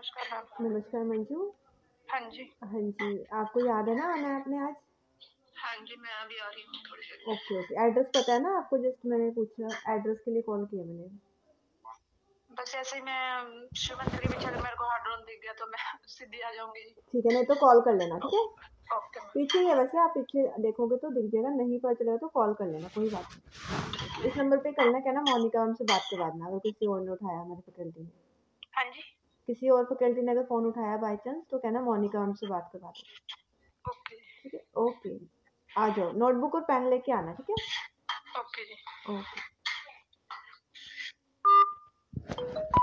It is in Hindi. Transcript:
नमस्कार मैम। नमस्कार मंजू। हाँ जी। हाँ जी, आपको याद है ना आना है आपने आज? हाँ जी, मैं अभी आ रही हूँ थोड़ी देर में। ओके ओके, एड्रेस पता है ना आपको? जस्ट मैंने पूछा, एड्रेस के लिए कॉल किया मैंने। बस ऐसे ही मैं शिव मंदिर के पीछे अगर मेरे को हार्ड ड्रोन दिख गया तो मैं सीधी आ जाऊंगी। ठीक है, नहीं तो कॉल कर लेना, ठीक है? Okay ma'am. पीछे ही है वैसे, आप पीछे देखोगे तो दिख जाएगा, नहीं पता चलेगा तो कॉल कर लेना, कोई बात नहीं। इस नंबर पे करना, क्या ना मोनिका हमसे बात करवा देना अगर किसी और ने उठाया हमारे फैकल्टी ने। हाँ जी। किसी और फैकल्टी ने अगर फ़ोन उठाया बाय चांस तो कहना मोनिका हमसे बात करवा दो। ओके। ठीक है, ओके। आ जाओ, नोटबुक और पेन लेके आना, ठीक है? ओके जी। ओके।